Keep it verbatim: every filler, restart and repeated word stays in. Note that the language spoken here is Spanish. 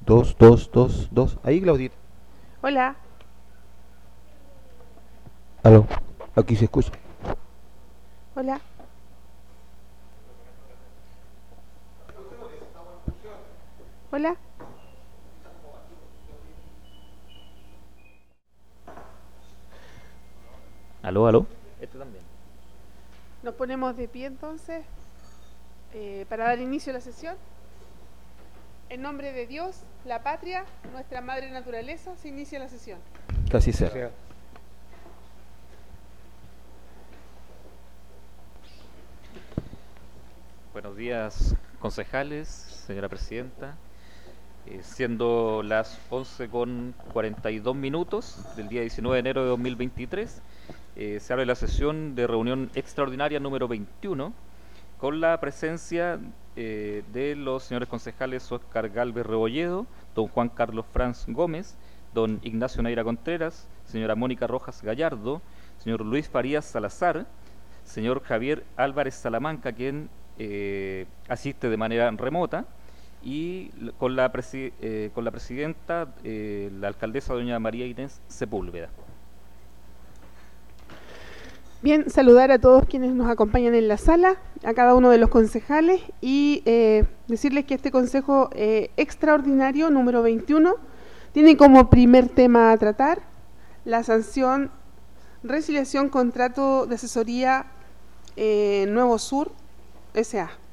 Dos, dos, dos, dos. Ahí, Claudita. Hola. Aló, aquí se escucha. Hola. Hola. Aló, aló. Este también. Nos ponemos de pie entonces eh, para dar inicio a la sesión. En nombre de Dios, la patria, nuestra madre naturaleza, se inicia la sesión. Casi sea. Buenos días, concejales, señora presidenta. Eh, siendo las once con cuarenta y dos minutos del día diecinueve de enero de dos mil veintitrés, eh, se abre la sesión de reunión extraordinaria número veintiuno con la presencia eh, de los señores concejales Óscar Gálvez Rebolledo, don Juan Carlos Franz Gómez, don Ignacio Neira Contreras, señora Mónica Rojas Gallardo, señor Luis Farías Salazar, señor Javier Álvarez Salamanca, quien eh, asiste de manera remota, y con la, presi eh, con la presidenta, eh, la alcaldesa doña María Inés Sepúlveda. Bien, saludar a todos quienes nos acompañan en la sala, a cada uno de los concejales y eh, decirles que este consejo eh, extraordinario número veintiuno tiene como primer tema a tratar la sanción, resiliación contrato de asesoría eh, Nuevo Sur S A